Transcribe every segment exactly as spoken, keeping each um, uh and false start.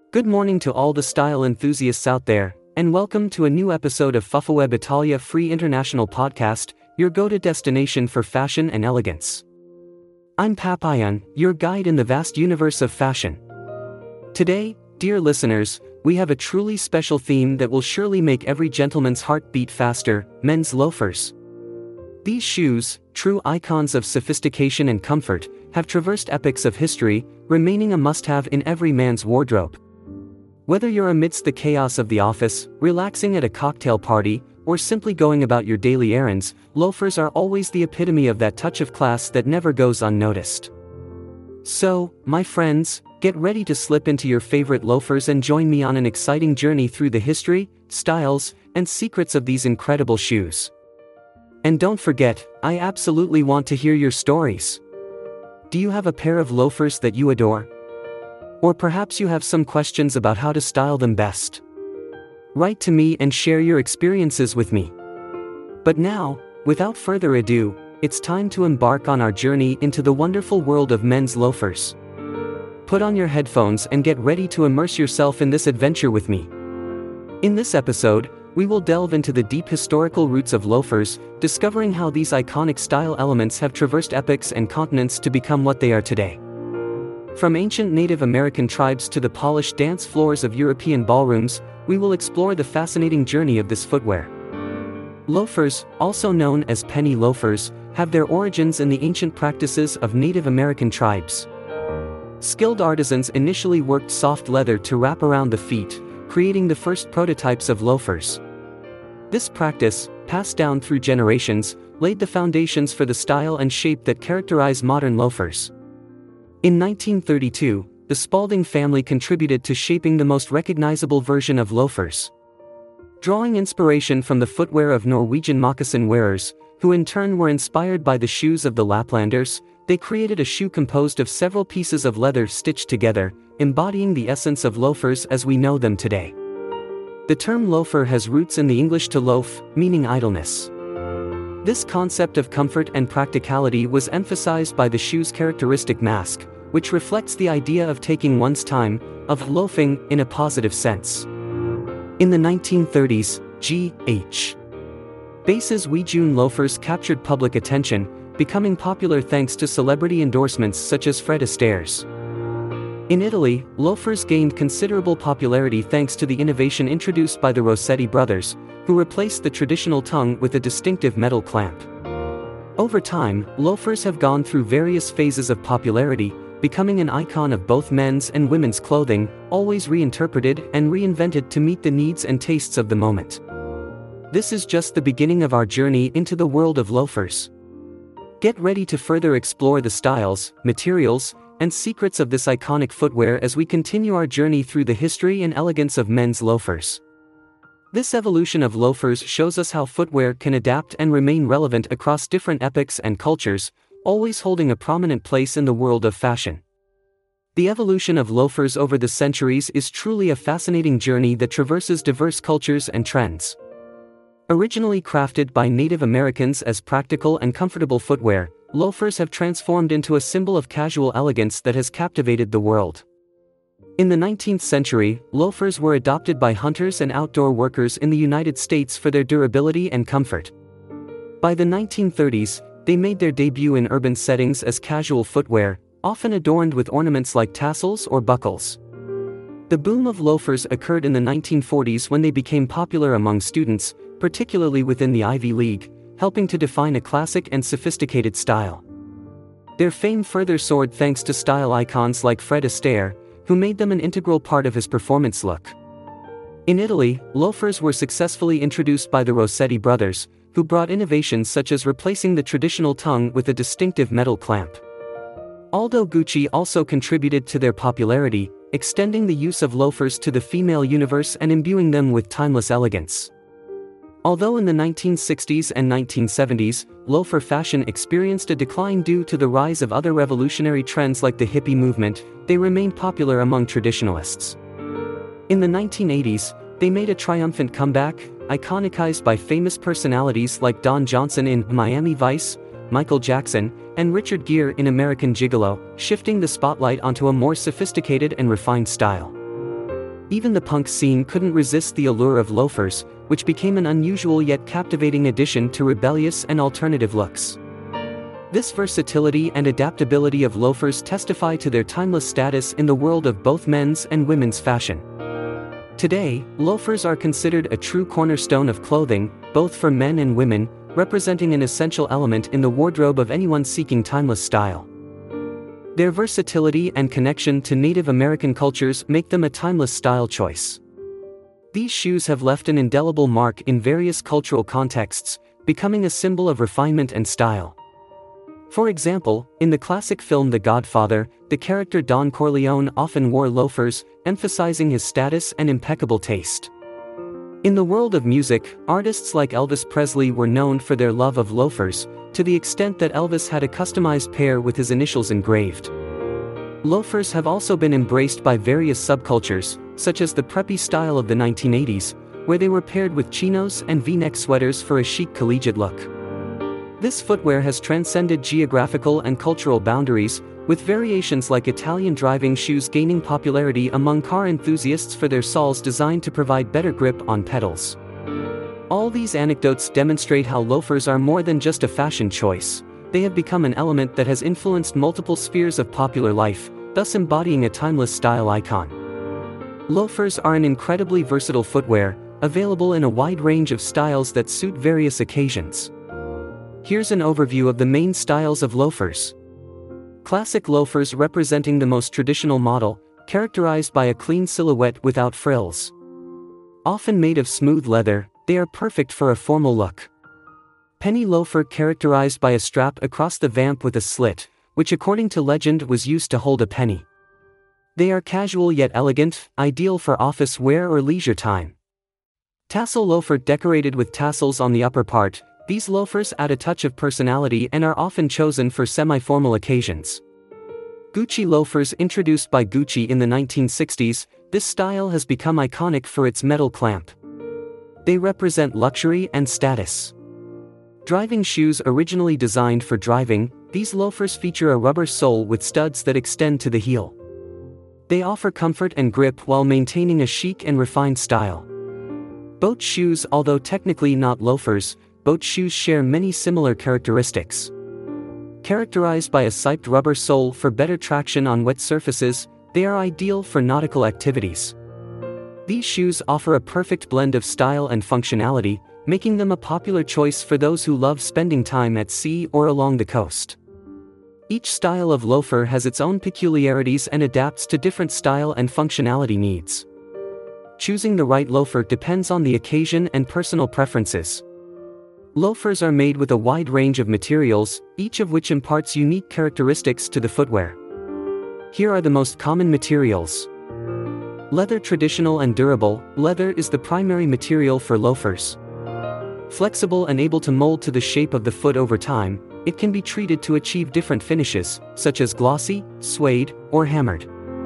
Good morning to all the style enthusiasts out there, and welcome to a new episode of Fufaweb Italia Free International Podcast, your go-to destination for fashion and elegance. I'm Papayan, your guide in the vast universe of fashion. Today, dear listeners, we have a truly special theme that will surely make every gentleman's heart beat faster: men's loafers. These shoes, true icons of sophistication and comfort, have traversed epochs of history, remaining a must-have in every man's wardrobe. Whether you're amidst the chaos of the office, relaxing at a cocktail party, or simply going about your daily errands, loafers are always the epitome of that touch of class that never goes unnoticed. So, my friends, get ready to slip into your favorite loafers and join me on an exciting journey through the history, styles, and secrets of these incredible shoes. And don't forget, I absolutely want to hear your stories. Do you have a pair of loafers that you adore? Or perhaps you have some questions about how to style them best. Write to me and share your experiences with me. But now, without further ado, it's time to embark on our journey into the wonderful world of men's loafers. Put on your headphones and get ready to immerse yourself in this adventure with me. In this episode, we will delve into the deep historical roots of loafers, discovering how these iconic style elements have traversed epochs and continents to become what they are today. From ancient Native American tribes to the polished dance floors of European ballrooms, we will explore the fascinating journey of this footwear. Loafers, also known as penny loafers, have their origins in the ancient practices of Native American tribes. Skilled artisans initially worked soft leather to wrap around the feet, creating the first prototypes of loafers. This practice, passed down through generations, laid the foundations for the style and shape that characterize modern loafers. In nineteen thirty-two, the Spalding family contributed to shaping the most recognizable version of loafers. Drawing inspiration from the footwear of Norwegian moccasin wearers, who in turn were inspired by the shoes of the Laplanders, they created a shoe composed of several pieces of leather stitched together, embodying the essence of loafers as we know them today. The term loafer has roots in the English to loaf, meaning idleness. This concept of comfort and practicality was emphasized by the shoe's characteristic mask, which reflects the idea of taking one's time, of loafing, in a positive sense. In the nineteen thirties, G H Bass's Wee June loafers captured public attention, becoming popular thanks to celebrity endorsements such as Fred Astaire's. In Italy, loafers gained considerable popularity thanks to the innovation introduced by the Rossetti brothers, who replaced the traditional tongue with a distinctive metal clamp. Over time, loafers have gone through various phases of popularity, becoming an icon of both men's and women's clothing, always reinterpreted and reinvented to meet the needs and tastes of the moment. This is just the beginning of our journey into the world of loafers. Get ready to further explore the styles, materials, and secrets of this iconic footwear as we continue our journey through the history and elegance of men's loafers. This evolution of loafers shows us how footwear can adapt and remain relevant across different epochs and cultures, always holding a prominent place in the world of fashion. The evolution of loafers over the centuries is truly a fascinating journey that traverses diverse cultures and trends. Originally crafted by Native Americans as practical and comfortable footwear, loafers have transformed into a symbol of casual elegance that has captivated the world. In the nineteenth century, loafers were adopted by hunters and outdoor workers in the United States for their durability and comfort. By the nineteen thirties, they made their debut in urban settings as casual footwear, often adorned with ornaments like tassels or buckles. The boom of loafers occurred in the nineteen forties when they became popular among students, particularly within the Ivy League, helping to define a classic and sophisticated style. Their fame further soared thanks to style icons like Fred Astaire, who made them an integral part of his performance look. In Italy, loafers were successfully introduced by the Rossetti brothers, who brought innovations such as replacing the traditional tongue with a distinctive metal clamp. Aldo Gucci also contributed to their popularity, extending the use of loafers to the female universe and imbuing them with timeless elegance. Although in the nineteen sixties and nineteen seventies, loafer fashion experienced a decline due to the rise of other revolutionary trends like the hippie movement, they remained popular among traditionalists. In the nineteen eighties, they made a triumphant comeback, iconicized by famous personalities like Don Johnson in Miami Vice, Michael Jackson, and Richard Gere in American Gigolo, shifting the spotlight onto a more sophisticated and refined style. Even the punk scene couldn't resist the allure of loafers, which became an unusual yet captivating addition to rebellious and alternative looks. This versatility and adaptability of loafers testify to their timeless status in the world of both men's and women's fashion. Today, loafers are considered a true cornerstone of clothing, both for men and women, representing an essential element in the wardrobe of anyone seeking timeless style. Their versatility and connection to Native American cultures make them a timeless style choice. These shoes have left an indelible mark in various cultural contexts, becoming a symbol of refinement and style. For example, in the classic film The Godfather, the character Don Corleone often wore loafers, emphasizing his status and impeccable taste. In the world of music, artists like Elvis Presley were known for their love of loafers, to the extent that Elvis had a customized pair with his initials engraved. Loafers have also been embraced by various subcultures, such as the preppy style of the nineteen eighties, where they were paired with chinos and V-neck sweaters for a chic collegiate look. This footwear has transcended geographical and cultural boundaries, with variations like Italian driving shoes gaining popularity among car enthusiasts for their soles designed to provide better grip on pedals. All these anecdotes demonstrate how loafers are more than just a fashion choice. They have become an element that has influenced multiple spheres of popular life, thus embodying a timeless style icon. Loafers are an incredibly versatile footwear, available in a wide range of styles that suit various occasions. Here's an overview of the main styles of loafers. Classic loafers representing the most traditional model, characterized by a clean silhouette without frills. Often made of smooth leather, they are perfect for a formal look. Penny loafer characterized by a strap across the vamp with a slit, which according to legend was used to hold a penny. They are casual yet elegant, ideal for office wear or leisure time. Tassel loafer decorated with tassels on the upper part. These loafers add a touch of personality and are often chosen for semi-formal occasions. Gucci loafers introduced by Gucci in the nineteen sixties, this style has become iconic for its metal clamp. They represent luxury and status. Driving shoes originally designed for driving, these loafers feature a rubber sole with studs that extend to the heel. They offer comfort and grip while maintaining a chic and refined style. Boat shoes, although technically not loafers, boat shoes share many similar characteristics. Characterized by a siped rubber sole for better traction on wet surfaces, they are ideal for nautical activities. These shoes offer a perfect blend of style and functionality, making them a popular choice for those who love spending time at sea or along the coast. Each style of loafer has its own peculiarities and adapts to different style and functionality needs. Choosing the right loafer depends on the occasion and personal preferences. Loafers are made with a wide range of materials, each of which imparts unique characteristics to the footwear. Here are the most common materials. Leather. Traditional and durable, leather is the primary material for loafers. Flexible and able to mold to the shape of the foot over time, it can be treated to achieve different finishes, such as glossy, suede, or hammered.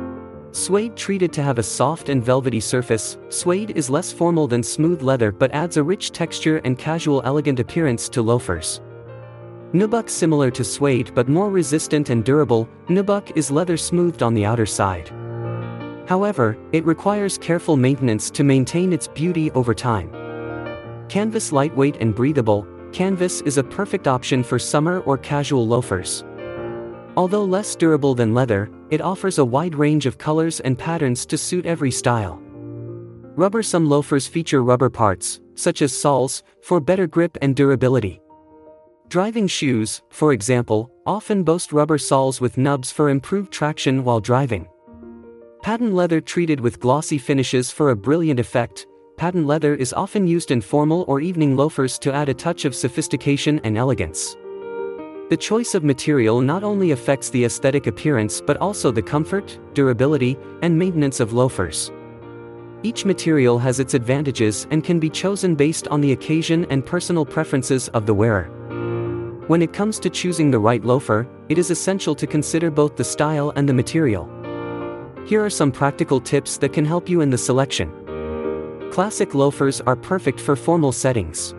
Suede. Treated to have a soft and velvety surface, suede is less formal than smooth leather but adds a rich texture and casual elegant appearance to loafers. Nubuck. Similar to suede but more resistant and durable, nubuck is leather smoothed on the outer side. However, it requires careful maintenance to maintain its beauty over time. Canvas. Lightweight and breathable, canvas is a perfect option for summer or casual loafers. Although less durable than leather, it offers a wide range of colors and patterns to suit every style. Rubber. Some loafers feature rubber parts, such as soles, for better grip and durability. Driving shoes, for example, often boast rubber soles with nubs for improved traction while driving. Patent leather. Treated with glossy finishes for a brilliant effect, patent leather is often used in formal or evening loafers to add a touch of sophistication and elegance. The choice of material not only affects the aesthetic appearance but also the comfort, durability, and maintenance of loafers. Each material has its advantages and can be chosen based on the occasion and personal preferences of the wearer. When it comes to choosing the right loafer, it is essential to consider both the style and the material. Here are some practical tips that can help you in the selection. Classic loafers are perfect for formal settings.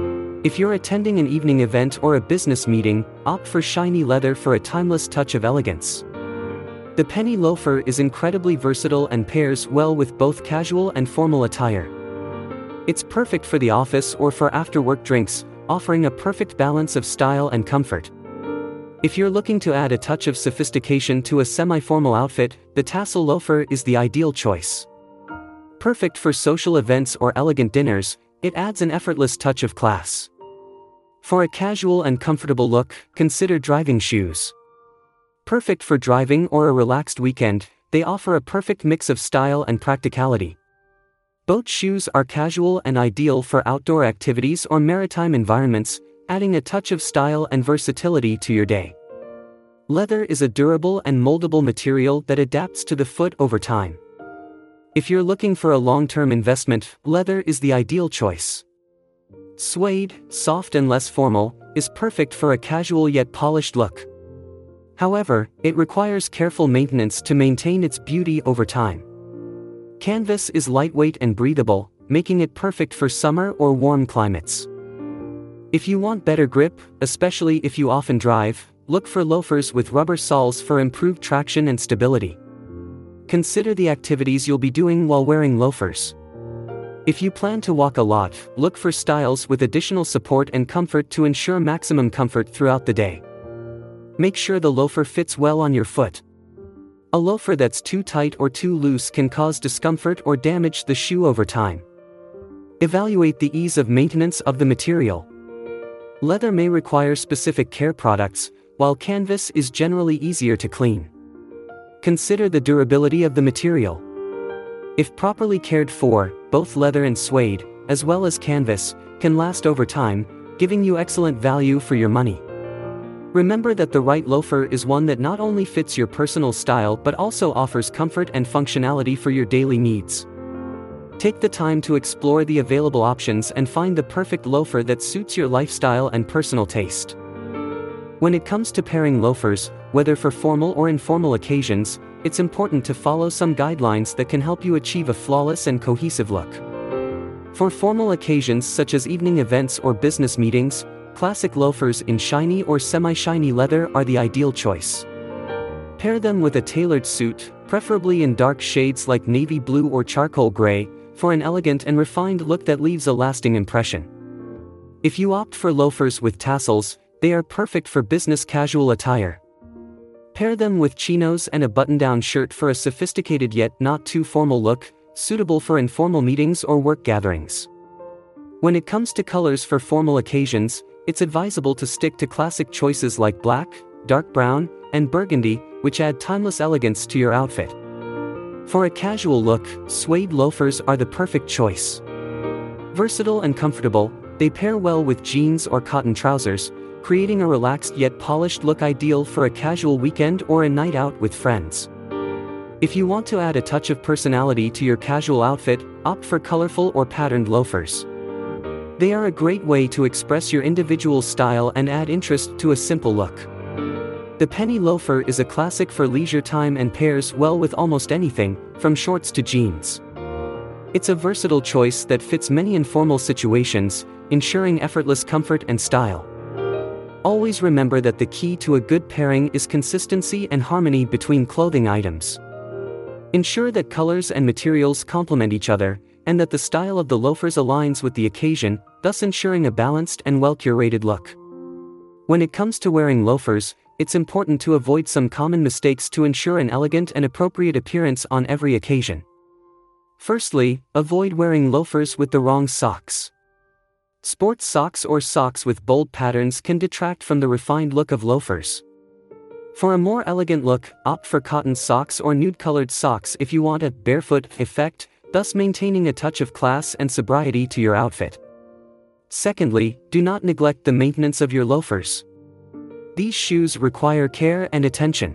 If you're attending an evening event or a business meeting, opt for shiny leather for a timeless touch of elegance. The penny loafer is incredibly versatile and pairs well with both casual and formal attire. It's perfect for the office or for after-work drinks, offering a perfect balance of style and comfort. If you're looking to add a touch of sophistication to a semi-formal outfit, the tassel loafer is the ideal choice. Perfect for social events or elegant dinners, it adds an effortless touch of class. For a casual and comfortable look, consider driving shoes. Perfect for driving or a relaxed weekend, they offer a perfect mix of style and practicality. Boat shoes are casual and ideal for outdoor activities or maritime environments, adding a touch of style and versatility to your day. Leather is a durable and moldable material that adapts to the foot over time. If you're looking for a long-term investment, leather is the ideal choice. Suede, soft and less formal, is perfect for a casual yet polished look. However, it requires careful maintenance to maintain its beauty over time. Canvas is lightweight and breathable, making it perfect for summer or warm climates. If you want better grip, especially if you often drive, look for loafers with rubber soles for improved traction and stability. Consider the activities you'll be doing while wearing loafers. If you plan to walk a lot, look for styles with additional support and comfort to ensure maximum comfort throughout the day. Make sure the loafer fits well on your foot. A loafer that's too tight or too loose can cause discomfort or damage the shoe over time. Evaluate the ease of maintenance of the material. Leather may require specific care products, while canvas is generally easier to clean. Consider the durability of the material. If properly cared for, both leather and suede, as well as canvas, can last over time, giving you excellent value for your money. Remember that the right loafer is one that not only fits your personal style but also offers comfort and functionality for your daily needs. Take the time to explore the available options and find the perfect loafer that suits your lifestyle and personal taste. When it comes to pairing loafers, whether for formal or informal occasions, it's important to follow some guidelines that can help you achieve a flawless and cohesive look. For formal occasions such as evening events or business meetings, classic loafers in shiny or semi-shiny leather are the ideal choice. Pair them with a tailored suit, preferably in dark shades like navy blue or charcoal gray, for an elegant and refined look that leaves a lasting impression. If you opt for loafers with tassels, they are perfect for business casual attire. Pair them with chinos and a button-down shirt for a sophisticated yet not too formal look, suitable for informal meetings or work gatherings. When it comes to colors for formal occasions, it's advisable to stick to classic choices like black, dark brown, and burgundy, which add timeless elegance to your outfit. For a casual look, suede loafers are the perfect choice. Versatile and comfortable, they pair well with jeans or cotton trousers, creating a relaxed yet polished look ideal for a casual weekend or a night out with friends. If you want to add a touch of personality to your casual outfit, opt for colorful or patterned loafers. They are a great way to express your individual style and add interest to a simple look. The penny loafer is a classic for leisure time and pairs well with almost anything, from shorts to jeans. It's a versatile choice that fits many informal situations, ensuring effortless comfort and style. Always remember that the key to a good pairing is consistency and harmony between clothing items. Ensure that colors and materials complement each other, and that the style of the loafers aligns with the occasion, thus ensuring a balanced and well-curated look. When it comes to wearing loafers, it's important to avoid some common mistakes to ensure an elegant and appropriate appearance on every occasion. Firstly, avoid wearing loafers with the wrong socks. Sports socks or socks with bold patterns can detract from the refined look of loafers. For a more elegant look, opt for cotton socks or nude-colored socks if you want a barefoot effect, thus maintaining a touch of class and sobriety to your outfit. Secondly, do not neglect the maintenance of your loafers. These shoes require care and attention.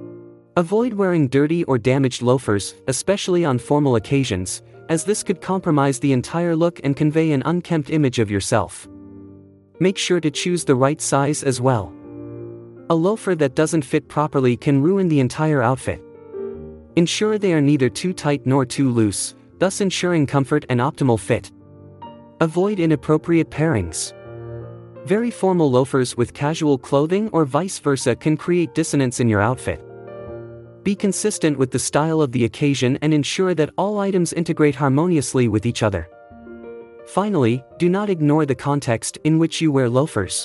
Avoid wearing dirty or damaged loafers, especially on formal occasions, as this could compromise the entire look and convey an unkempt image of yourself. Make sure to choose the right size as well. A loafer that doesn't fit properly can ruin the entire outfit. Ensure they are neither too tight nor too loose, thus ensuring comfort and optimal fit. Avoid inappropriate pairings. Very formal loafers with casual clothing or vice versa can create dissonance in your outfit. Be consistent with the style of the occasion and ensure that all items integrate harmoniously with each other. Finally, do not ignore the context in which you wear loafers.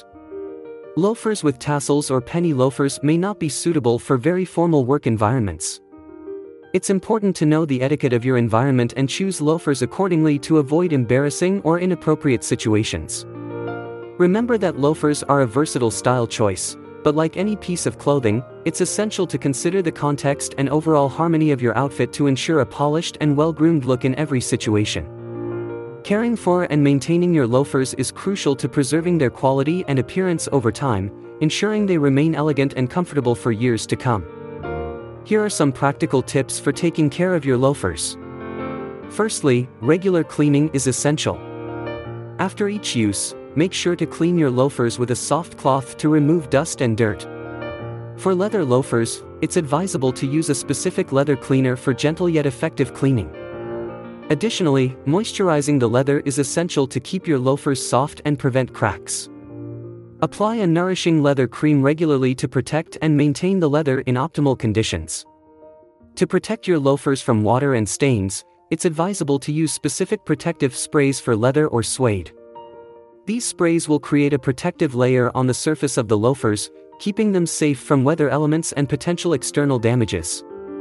Loafers with tassels or penny loafers may not be suitable for very formal work environments. It's important to know the etiquette of your environment and choose loafers accordingly to avoid embarrassing or inappropriate situations. Remember that loafers are a versatile style choice, but like any piece of clothing, it's essential to consider the context and overall harmony of your outfit to ensure a polished and well-groomed look in every situation. Caring for and maintaining your loafers is crucial to preserving their quality and appearance over time, ensuring they remain elegant and comfortable for years to come. Here are some practical tips for taking care of your loafers. Firstly, regular cleaning is essential. After each use, make sure to clean your loafers with a soft cloth to remove dust and dirt. For leather loafers, it's advisable to use a specific leather cleaner for gentle yet effective cleaning. Additionally, moisturizing the leather is essential to keep your loafers soft and prevent cracks. Apply a nourishing leather cream regularly to protect and maintain the leather in optimal conditions. To protect your loafers from water and stains, it's advisable to use specific protective sprays for leather or suede. These sprays will create a protective layer on the surface of the loafers, keeping them safe from weather elements and potential external damages.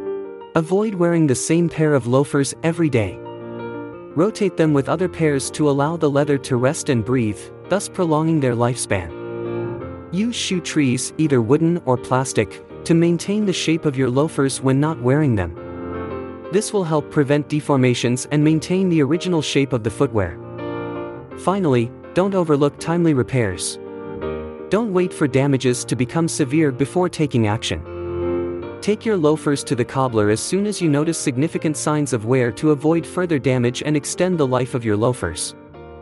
Avoid wearing the same pair of loafers every day. Rotate them with other pairs to allow the leather to rest and breathe, thus prolonging their lifespan. Use shoe trees, either wooden or plastic, to maintain the shape of your loafers when not wearing them. This will help prevent deformations and maintain the original shape of the footwear. Finally, don't overlook timely repairs. Don't wait for damages to become severe before taking action. Take your loafers to the cobbler as soon as you notice significant signs of wear to avoid further damage and extend the life of your loafers.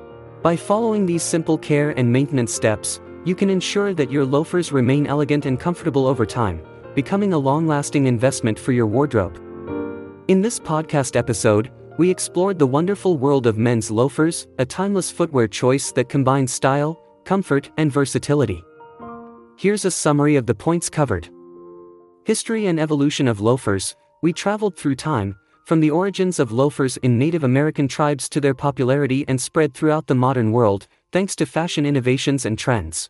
By following these simple care and maintenance steps, you can ensure that your loafers remain elegant and comfortable over time, becoming a long-lasting investment for your wardrobe. In this podcast episode, we explored the wonderful world of men's loafers, a timeless footwear choice that combines style, comfort, and versatility. Here's a summary of the points covered. History and evolution of loafers. We traveled through time, from the origins of loafers in Native American tribes to their popularity and spread throughout the modern world, thanks to fashion innovations and trends.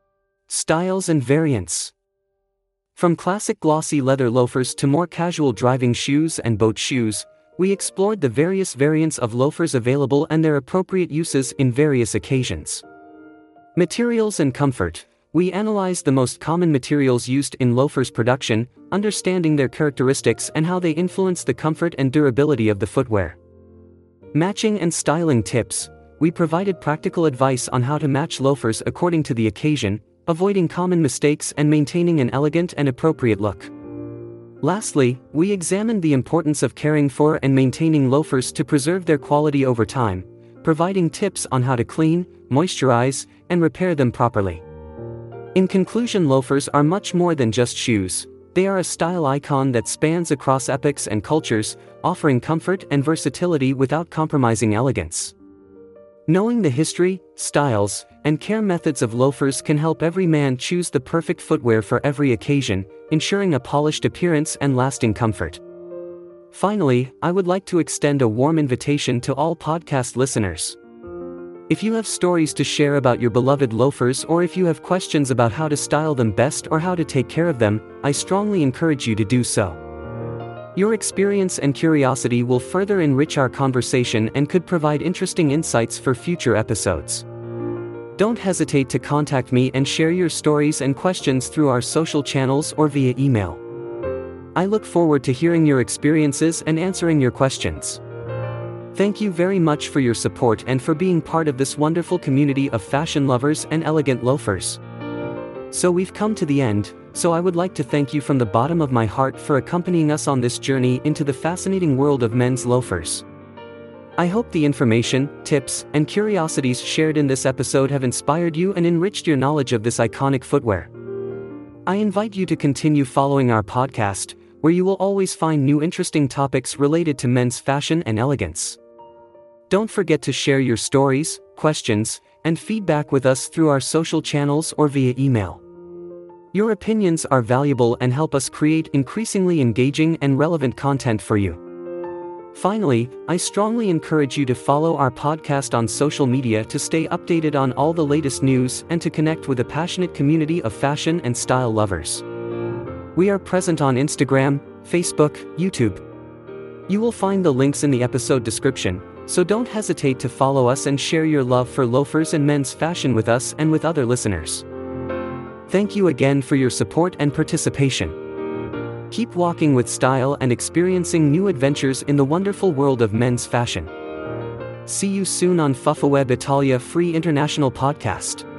Styles and variants. From classic glossy leather loafers to more casual driving shoes and boat shoes, we explored the various variants of loafers available and their appropriate uses in various occasions. Materials and comfort. We analyzed the most common materials used in loafers production, understanding their characteristics and how they influence the comfort and durability of the footwear. Matching and styling tips. We provided practical advice on how to match loafers according to the occasion, avoiding common mistakes and maintaining an elegant and appropriate look. Lastly, we examined the importance of caring for and maintaining loafers to preserve their quality over time, providing tips on how to clean, moisturize, and repair them properly. In conclusion, loafers are much more than just shoes. They are a style icon that spans across epochs and cultures, offering comfort and versatility without compromising elegance. Knowing the history, styles, and care methods of loafers can help every man choose the perfect footwear for every occasion, ensuring a polished appearance and lasting comfort. Finally, I would like to extend a warm invitation to all podcast listeners. If you have stories to share about your beloved loafers, or if you have questions about how to style them best or how to take care of them, I strongly encourage you to do so. Your experience and curiosity will further enrich our conversation and could provide interesting insights for future episodes. Don't hesitate to contact me and share your stories and questions through our social channels or via email. I look forward to hearing your experiences and answering your questions. Thank you very much for your support and for being part of this wonderful community of fashion lovers and elegant loafers. So we've come to the end, so I would like to thank you from the bottom of my heart for accompanying us on this journey into the fascinating world of men's loafers. I hope the information, tips, and curiosities shared in this episode have inspired you and enriched your knowledge of this iconic footwear. I invite you to continue following our podcast, where you will always find new interesting topics related to men's fashion and elegance. Don't forget to share your stories, questions, and feedback with us through our social channels or via email. Your opinions are valuable and help us create increasingly engaging and relevant content for you. Finally, I strongly encourage you to follow our podcast on social media to stay updated on all the latest news and to connect with a passionate community of fashion and style lovers. We are present on Instagram, Facebook, YouTube. You will find the links in the episode description, so don't hesitate to follow us and share your love for loafers and men's fashion with us and with other listeners. Thank you again for your support and participation. Keep walking with style and experiencing new adventures in the wonderful world of men's fashion. See you soon on Fufaweb Italia Free International Podcast.